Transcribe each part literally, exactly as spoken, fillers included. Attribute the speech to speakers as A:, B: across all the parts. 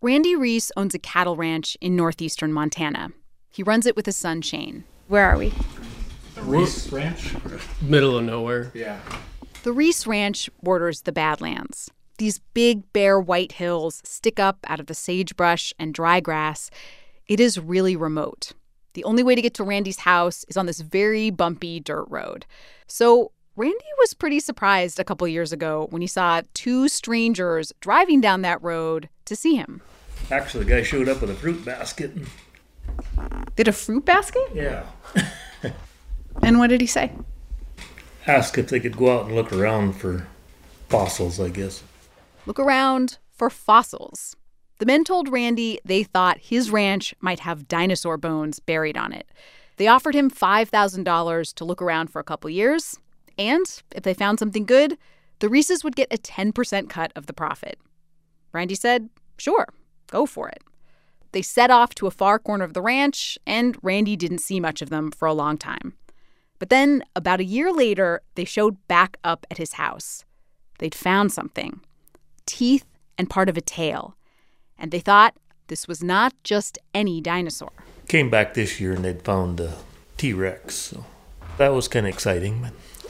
A: Randy Reese owns a cattle ranch in northeastern Montana. He runs it with his son, Shane.
B: Where are we?
C: The Reese Ranch?
D: Middle of nowhere.
C: Yeah.
A: The Reese Ranch borders the Badlands. These big, bare white hills stick up out of the sagebrush and dry grass. It is really remote. The only way to get to Randy's house is on this very bumpy dirt road. So Randy was pretty surprised a couple years ago when he saw two strangers driving down that road to see him.
E: Actually, the guy showed up with a fruit basket.
B: Did a fruit basket?
E: Yeah.
B: And what did he say?
E: Asked if they could go out and look around for fossils, I guess.
A: Look around for fossils. The men told Randy they thought his ranch might have dinosaur bones buried on it. They offered him five thousand dollars to look around for a couple years. And if they found something good, the Reeses would get a ten percent cut of the profit. Randy said, sure, go for it. They set off to a far corner of the ranch, and Randy didn't see much of them for a long time. But then, about a year later, they showed back up at his house. They'd found something. Teeth and part of a tail. And they thought this was not just any dinosaur.
E: Came back this year and they'd found a T-Rex. So that was kind of exciting.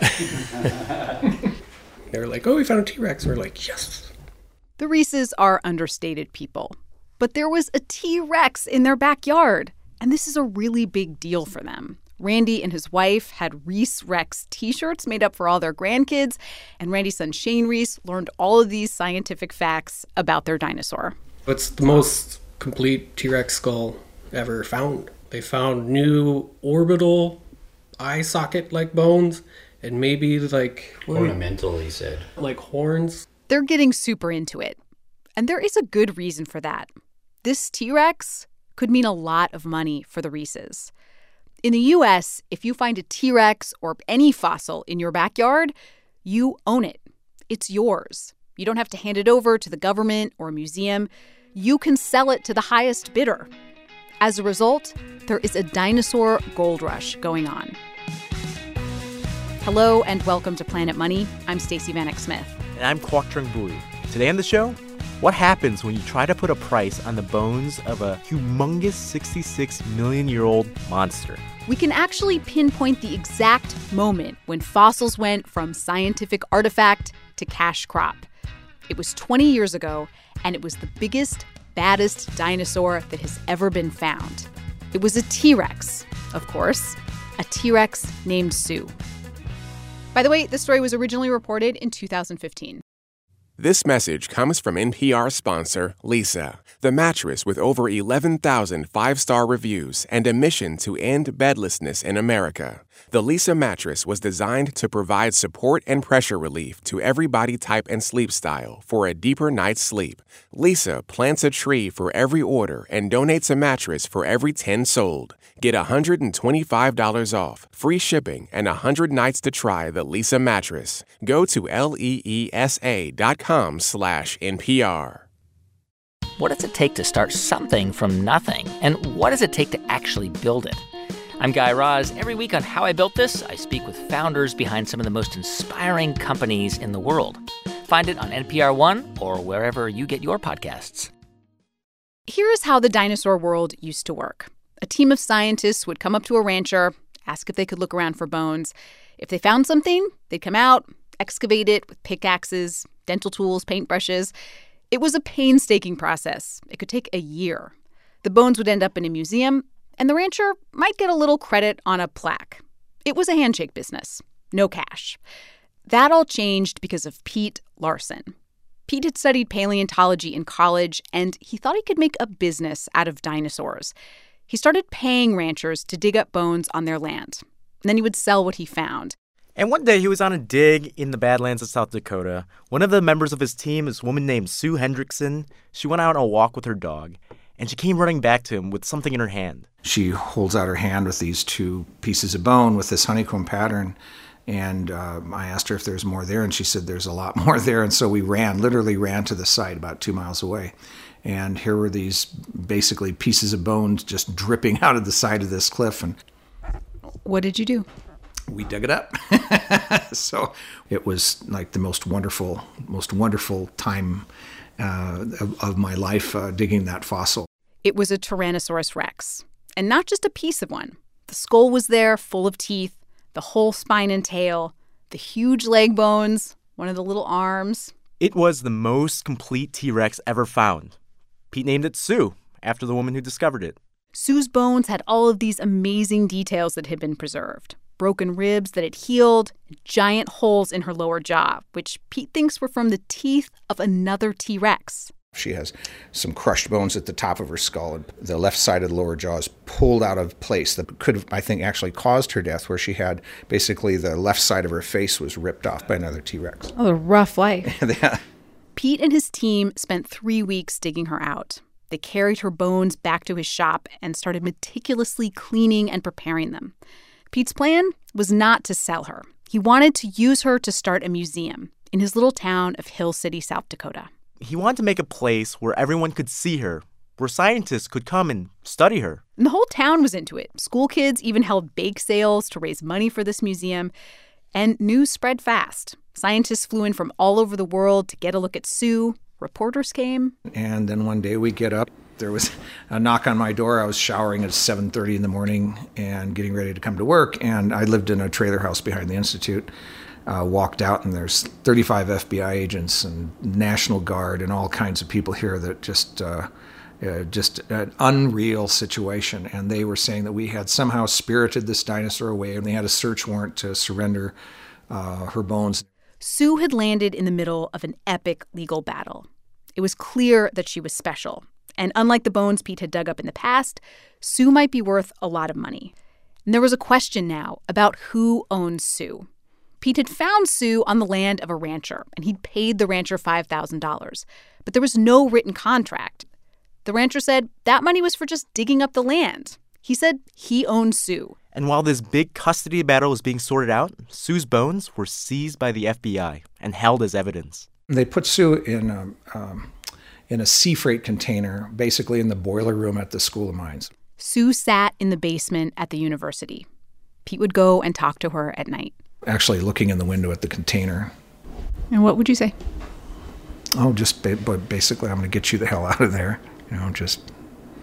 D: They were like, oh, we found a T-Rex. We're like, yes.
A: The Reeses are understated people. But there was a T-Rex in their backyard. And this is a really big deal for them. Randy and his wife had Reese Rex T-shirts made up for all their grandkids. And Randy's son Shane Reese learned all of these scientific facts about their dinosaur.
D: It's the most complete T-Rex skull ever found. They found new orbital eye socket-like bones and maybe like...
C: Ornamental, he said.
D: Like horns.
A: They're getting super into it. And there is a good reason for that. This T-Rex could mean a lot of money for the Reeses. In the U S, if you find a T-Rex or any fossil in your backyard, you own it. It's yours. You don't have to hand it over to the government or a museum. You can sell it to the highest bidder. As a result, there is a dinosaur gold rush going on. Hello and welcome to Planet Money. I'm Stacey Vanek Smith.
F: And I'm Kwok Trung Bui. Today on the show, what happens when you try to put a price on the bones of a humongous sixty-six million year old monster?
A: We can actually pinpoint the exact moment when fossils went from scientific artifact to cash crop. It was twenty years ago, and it was the biggest, baddest dinosaur that has ever been found. It was a T-Rex, of course, a T-Rex named Sue. By the way, this story was originally reported in two thousand fifteen.
G: This message comes from N P R sponsor Leesa, the mattress with over eleven thousand five-star reviews and a mission to end bedlessness in America. The Leesa mattress was designed to provide support and pressure relief to every body type and sleep style for a deeper night's sleep. Leesa plants a tree for every order and donates a mattress for every ten sold. Get one hundred twenty-five dollars off, free shipping, and one hundred nights to try the Leesa mattress. Go to L-E-E-S-A dot com slash N P R.
H: What does it take to start something from nothing? And what does it take to actually build it? I'm Guy Raz. Every week on How I Built This, I speak with founders behind some of the most inspiring companies in the world. Find it on N P R One or wherever you get your podcasts.
A: Here is how the dinosaur world used to work. A team of scientists would come up to a rancher, ask if they could look around for bones. If they found something, they'd come out, excavate it with pickaxes, dental tools, paintbrushes. It was a painstaking process. It could take a year. The bones would end up in a museum, and the rancher might get a little credit on a plaque. It was a handshake business, no cash. That all changed because of Pete Larson. Pete had studied paleontology in college, and he thought he could make a business out of dinosaurs. He started paying ranchers to dig up bones on their land. And then he would sell what he found.
F: And one day he was on a dig in the Badlands of South Dakota. One of the members of his team is a woman named Sue Hendrickson. She went out on a walk with her dog, and she came running back to him with something in her hand.
I: She holds out her hand with these two pieces of bone with this honeycomb pattern. And uh, I asked her if there's more there, and she said there's a lot more there. And so we ran, literally ran to the site about two miles away. And here were these basically pieces of bones just dripping out of the side of this cliff. And
A: what did you do?
I: We dug it up. So it was like the most wonderful, most wonderful time uh, of, of my life uh, digging that fossil.
A: It was a Tyrannosaurus rex, and not just a piece of one. The skull was there, full of teeth, the whole spine and tail, the huge leg bones, one of the little arms.
F: It was the most complete T-Rex ever found. Pete named it Sue, after the woman who discovered it.
A: Sue's bones had all of these amazing details that had been preserved. Broken ribs that had healed, giant holes in her lower jaw, which Pete thinks were from the teeth of another T-Rex.
I: She has some crushed bones at the top of her skull, and the left side of the lower jaw is pulled out of place. That could have, I think, actually caused her death, where she had basically the left side of her face was ripped off by another T-Rex.
B: Oh, a rough life.
I: Yeah.
A: Pete and his team spent three weeks digging her out. They carried her bones back to his shop and started meticulously cleaning and preparing them. Pete's plan was not to sell her. He wanted to use her to start a museum in his little town of Hill City, South Dakota.
F: He wanted to make a place where everyone could see her, where scientists could come and study her.
A: And the whole town was into it. School kids even held bake sales to raise money for this museum. And news spread fast. Scientists flew in from all over the world to get a look at Sue. Reporters came.
I: And then one day we get up. There was a knock on my door. I was showering at seven thirty in the morning and getting ready to come to work. And I lived in a trailer house behind the Institute. Uh, walked out, and there's thirty-five F B I agents and National Guard and all kinds of people here that just, uh, uh, just an unreal situation. And they were saying that we had somehow spirited this dinosaur away, and they had a search warrant to surrender uh, her bones.
A: Sue had landed in the middle of an epic legal battle. It was clear that she was special. And unlike the bones Pete had dug up in the past, Sue might be worth a lot of money. And there was a question now about who owned Sue. Pete had found Sue on the land of a rancher, and he'd paid the rancher five thousand dollars. But there was no written contract. The rancher said that money was for just digging up the land. He said he owned Sue.
F: And while this big custody battle was being sorted out, Sue's bones were seized by the F B I and held as evidence.
I: They put Sue in a, um, in a sea freight container, basically in the boiler room at the School of Mines.
A: Sue sat in the basement at the university. Pete would go and talk to her at night.
I: Actually looking in the window at the container.
B: And what would you say?
I: Oh, just ba- but basically, I'm going to get you the hell out of there. You know, just,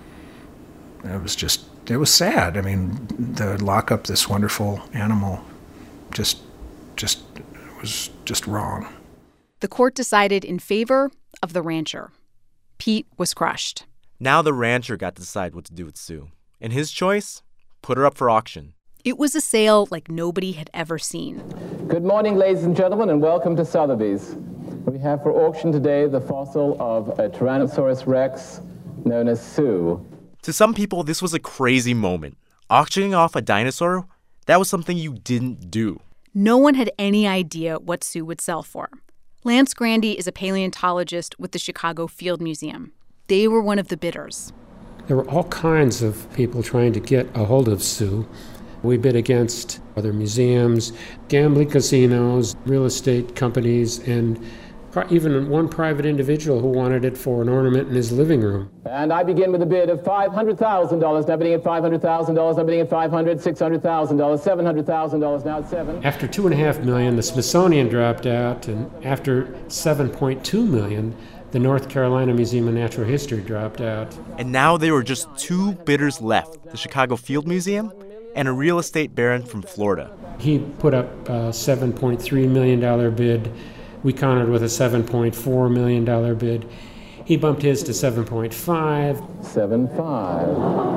I: it was just, it was sad. I mean, to lock up this wonderful animal just, just, it was just wrong.
A: The court decided in favor of the rancher. Pete was crushed.
F: Now the rancher got to decide what to do with Sue. And his choice? Put her up for auction.
A: It was a sale like nobody had ever seen.
J: Good morning, ladies and gentlemen, and welcome to Sotheby's. We have for auction today the fossil of a Tyrannosaurus rex known as Sue.
F: To some people, this was a crazy moment. Auctioning off a dinosaur, that was something you didn't do.
A: No one had any idea what Sue would sell for. Lance Grandy is a paleontologist with the Chicago Field Museum. They were one of the bidders.
K: There were all kinds of people trying to get a hold of Sue. We bid against other museums, gambling casinos, real estate companies, and even one private individual who wanted it for an ornament in his living room.
J: And I begin with a bid of five hundred thousand dollars. Now bidding at five hundred thousand dollars. Now bidding at five hundred thousand dollars, six hundred thousand dollars, seven hundred thousand dollars. Now at seven.
K: After two and a half million, the Smithsonian dropped out, and after seven point two million, the North Carolina Museum of Natural History dropped out.
F: And now there were just two bidders left, the Chicago Field Museum and a real estate baron from Florida.
K: He put up a seven point three million dollars bid. We countered with a seven point four million dollars bid. He bumped his to seven point five.
J: seven point five.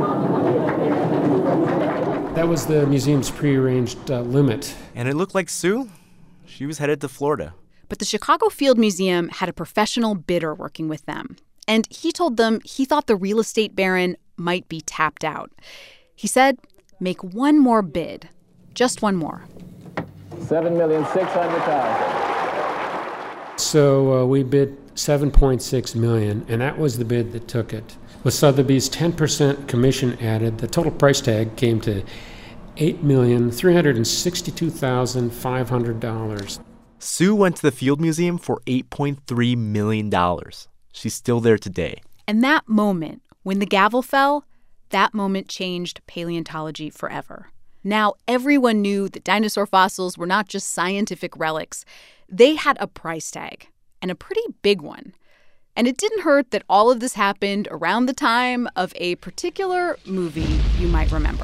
K: That was the museum's prearranged uh, limit.
F: And it looked like Sue, she was headed to Florida.
A: But the Chicago Field Museum had a professional bidder working with them. And he told them he thought the real estate baron might be tapped out. He said, make one more bid. Just one more.
J: seven million six hundred thousand.
K: So uh, we bid seven point six million dollars, and that was the bid that took it. With Sotheby's ten percent commission added, the total price tag came to eight million three hundred sixty-two thousand five hundred dollars.
F: Sue went to the Field Museum for eight point three million dollars. She's still there today.
A: And that moment, when the gavel fell, that moment changed paleontology forever. Now everyone knew that dinosaur fossils were not just scientific relics. They had a price tag, and a pretty big one. And it didn't hurt that all of this happened around the time of a particular movie you might remember.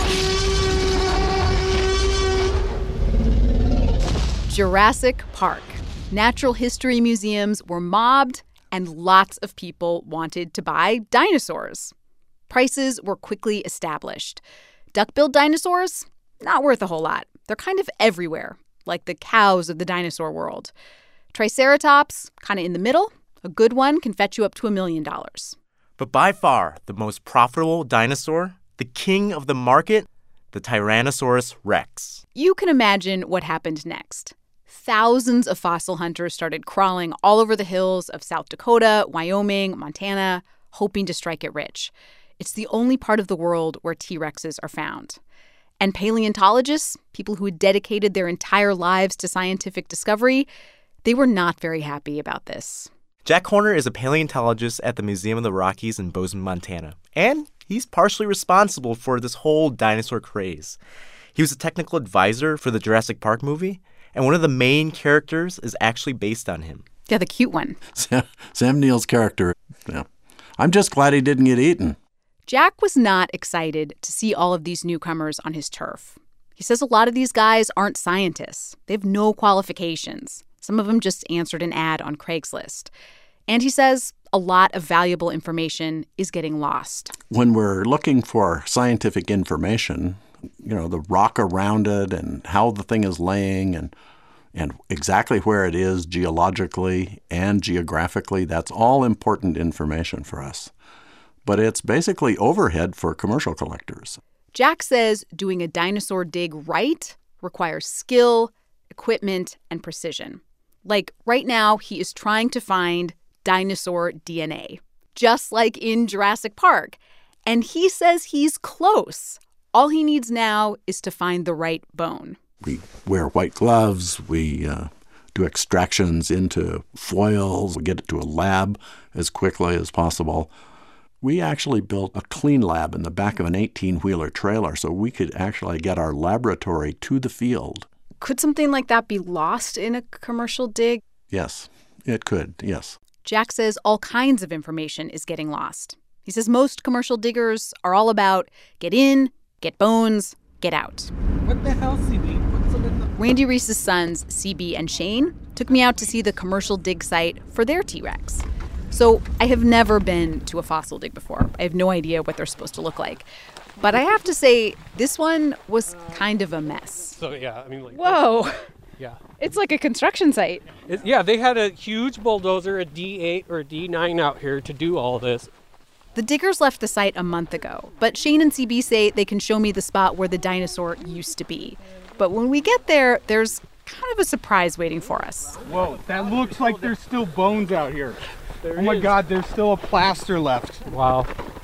A: Jurassic Park. Natural history museums were mobbed, and lots of people wanted to buy dinosaurs. Prices were quickly established. Duck-billed dinosaurs? Not worth a whole lot. They're kind of everywhere, like the cows of the dinosaur world. Triceratops, kind of in the middle. A good one can fetch you up to a million dollars.
F: But by far, the most profitable dinosaur, the king of the market, the Tyrannosaurus rex.
A: You can imagine what happened next. Thousands of fossil hunters started crawling all over the hills of South Dakota, Wyoming, Montana, hoping to strike it rich. It's the only part of the world where T-Rexes are found. And paleontologists, people who had dedicated their entire lives to scientific discovery, they were not very happy about this.
F: Jack Horner is a paleontologist at the Museum of the Rockies in Bozeman, Montana. And he's partially responsible for this whole dinosaur craze. He was a technical advisor for the Jurassic Park movie, and one of the main characters is actually based on him.
A: Yeah, the cute one.
L: Sam, Sam Neill's character. Yeah. I'm just glad he didn't get eaten.
A: Jack was not excited to see all of these newcomers on his turf. He says a lot of these guys aren't scientists. They have no qualifications. Some of them just answered an ad on Craigslist. And he says a lot of valuable information is getting lost.
L: When we're looking for scientific information, you know, the rock around it and how the thing is laying and and exactly where it is geologically and geographically, that's all important information for us. But it's basically overhead for commercial collectors.
A: Jack says doing a dinosaur dig right requires skill, equipment, and precision. Like right now, he is trying to find dinosaur D N A, just like in Jurassic Park. And he says he's close. All he needs now is to find the right bone.
L: We wear white gloves. We uh, do extractions into foils. We get it to a lab as quickly as possible. We actually built a clean lab in the back of an eighteen-wheeler trailer so we could actually get our laboratory to the field.
A: Could something like that be lost in a commercial dig?
L: Yes, it could, yes.
A: Jack says all kinds of information is getting lost. He says most commercial diggers are all about get in, get bones, get out.
D: What the hell, C B? What's in the...
A: Randy Reese's sons, C B and Shane, took me out to see the commercial dig site for their T-Rex. So I have never been to a fossil dig before. I have no idea what they're supposed to look like. But I have to say, this one was kind of a mess.
M: So, yeah, I mean, like...
B: Whoa.
M: Yeah.
B: It's like a construction site.
M: It, yeah, they had a huge bulldozer, a D eight or a D nine out here to do all this.
A: The diggers left the site a month ago, but Shane and C B say they can show me the spot where the dinosaur used to be. But when we get there, there's kind of a surprise waiting for us.
N: Whoa, that looks like there's still bones out here.
M: There
N: oh my
M: is.
N: God, there's still a plaster left.
M: Wow.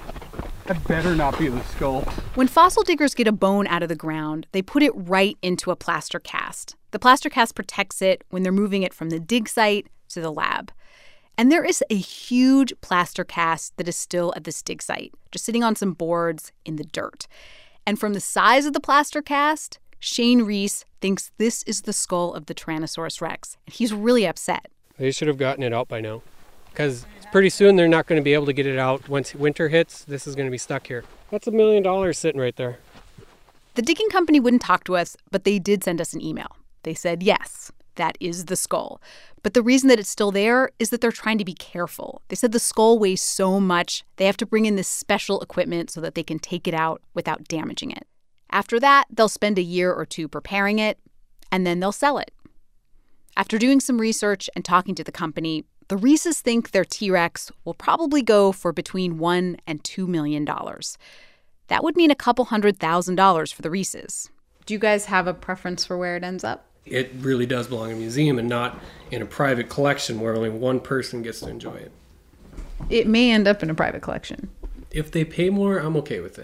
N: That better not be the skull.
A: When fossil diggers get a bone out of the ground, they put it right into a plaster cast. The plaster cast protects it when they're moving it from the dig site to the lab. And there is a huge plaster cast that is still at this dig site, just sitting on some boards in the dirt. And from the size of the plaster cast, Shane Reese thinks this is the skull of the Tyrannosaurus rex. And he's really upset.
M: They should have gotten it out by now. Because pretty soon they're not going to be able to get it out. Once winter hits, this is going to be stuck here. That's a million dollars sitting right there.
A: The digging company wouldn't talk to us, but they did send us an email. They said, yes, that is the skull. But the reason that it's still there is that they're trying to be careful. They said the skull weighs so much, they have to bring in this special equipment so that they can take it out without damaging it. After that, they'll spend a year or two preparing it, and then they'll sell it. After doing some research and talking to the company, the Reeses think their T-Rex will probably go for between one and two million dollars. That would mean a couple hundred thousand dollars for the Reeses.
B: Do you guys have a preference for where it ends up?
D: It really does belong in a museum and not in a private collection where only one person gets to enjoy it.
B: It may end up in a private collection.
D: If they pay more, I'm okay with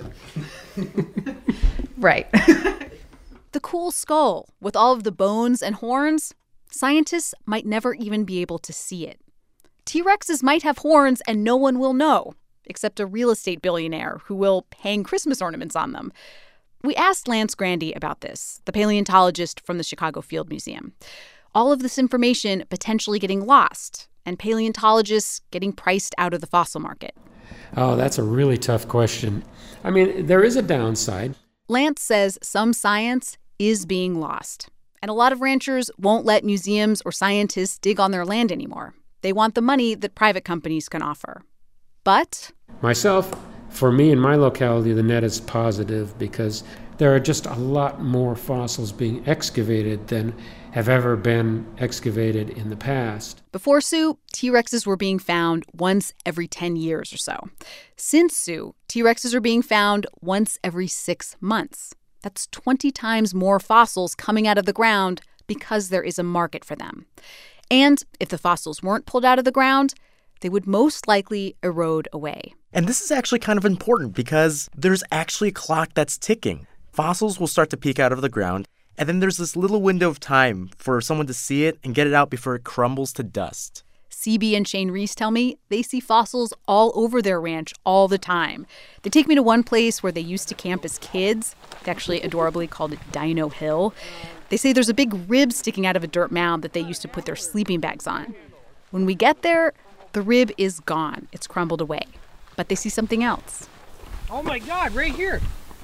D: it.
B: Right.
A: The cool skull with all of the bones and horns, scientists might never even be able to see it. T-Rexes might have horns and no one will know, except a real estate billionaire who will hang Christmas ornaments on them. We asked Lance Grandy about this, the paleontologist from the Chicago Field Museum. All of this information potentially getting lost. and paleontologists getting priced out of the fossil market?
K: Oh, that's a really tough question. I mean, there is a downside.
A: Lance says some science is being lost, and a lot of ranchers won't let museums or scientists dig on their land anymore. They want the money that private companies can offer. But
K: Myself, for me in my locality, the net is positive because there are just a lot more fossils being excavated than have ever been excavated in the past.
A: Before Sue, T-Rexes were being found once every ten years or so. Since Sue, T-Rexes are being found once every six months. That's twenty times more fossils coming out of the ground because there is a market for them. And if the fossils weren't pulled out of the ground, they would most likely erode away.
F: And this is actually kind of important because there's actually a clock that's ticking. Fossils will start to peek out of the ground, and then there's this little window of time for someone to see it and get it out before it crumbles to dust.
A: C B and Shane Reese tell me they see fossils all over their ranch all the time. They take me to one place where they used to camp as kids. They actually adorably called it Dino Hill. They say there's a big rib sticking out of a dirt mound that they used to put their sleeping bags on. When we get there, the rib is gone. It's crumbled away. But they see something else.
N: Oh, my God, right here.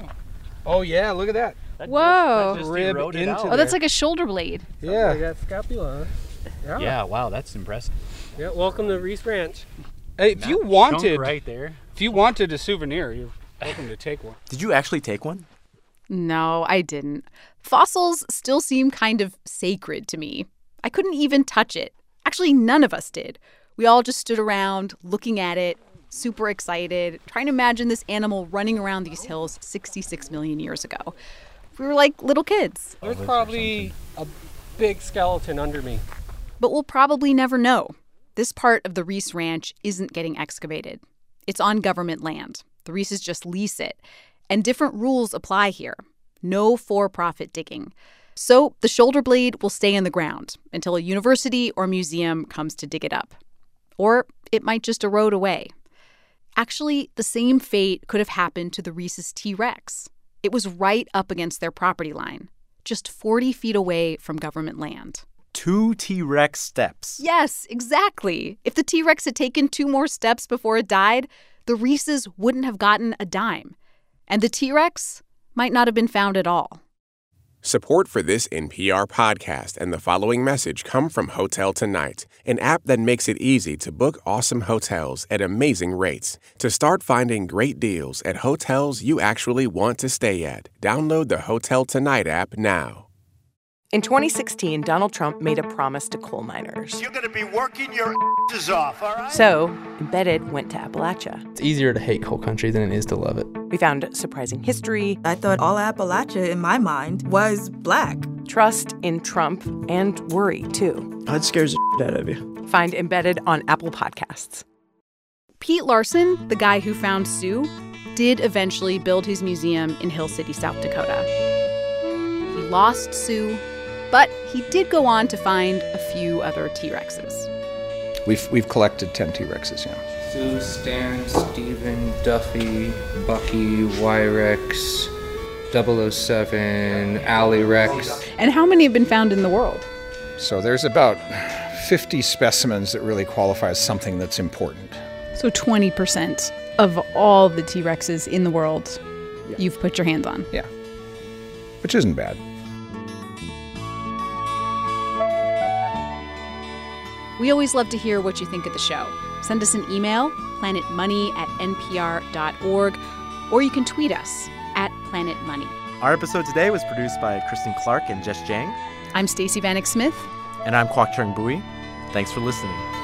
N: Oh, yeah, look at that.
B: That Whoa.
N: Just, that just rib into
B: oh, that's like a shoulder blade.
N: Yeah.
M: Like that scapula.
C: Yeah. yeah, wow, that's impressive.
M: Yeah, welcome to Reese Ranch.
N: Hey, if you wanted,
C: right there.
N: If you wanted a souvenir, you're welcome to take one.
F: Did you actually take one?
A: No, I didn't. Fossils still seem kind of sacred to me. I couldn't even touch it. Actually, none of us did. We all just stood around looking at it, super excited, trying to imagine this animal running around these hills sixty-six million years ago. We were like little kids.
M: There's probably a big skeleton under me.
A: But we'll probably never know. This part of the Reese Ranch isn't getting excavated. It's on government land. The Reeses just lease it. And different rules apply here. No for-profit digging. So the shoulder blade will stay in the ground until a university or museum comes to dig it up. Or it might just erode away. Actually, the same fate could have happened to the Reese's T-Rex. It was right up against their property line, just forty feet away from government land.
F: Two T-Rex steps.
A: Yes, exactly. If the T-Rex had taken two more steps before it died, the Reeses wouldn't have gotten a dime. And the T-Rex might not have been found at all.
G: Support for this N P R podcast and the following message come from Hotel Tonight, an app that makes it easy to book awesome hotels at amazing rates. To start finding great deals at hotels you actually want to stay at, download the Hotel Tonight app now.
O: In twenty sixteen, Donald Trump made a promise to coal miners.
P: You're going to be working your asses off, all right?
O: So, Embedded went to Appalachia.
Q: It's easier to hate coal country than it is to love it.
O: We found surprising history.
R: I thought all Appalachia, in my mind, was black.
O: Trust in Trump and worry, too.
Q: That scares the shit out of you.
O: Find Embedded on Apple Podcasts.
A: Pete Larson, the guy who found Sue, did eventually build his museum in Hill City, South Dakota. He lost Sue, but he did go on to find a few other T-Rexes.
I: We've we've collected ten T-Rexes, yeah.
S: Sue, Stan, Steven, Duffy, Bucky, Y-Rex, double oh seven, Alley Rex.
B: And how many have been found in the world?
I: So there's about fifty specimens that really qualify as something that's important.
B: So twenty percent of all the T-Rexes in the world
I: yeah.
B: you've put your hands on.
I: Yeah, which isn't bad.
A: We always love to hear what you think of the show. Send us an email, planetmoney at n p r dot org, or you can tweet us at planetmoney.
F: Our episode today was produced by Kristen Clark and Jess Jang.
A: I'm Stacey Vanek Smith.
F: And I'm Kwok Chung Bui. Thanks for listening.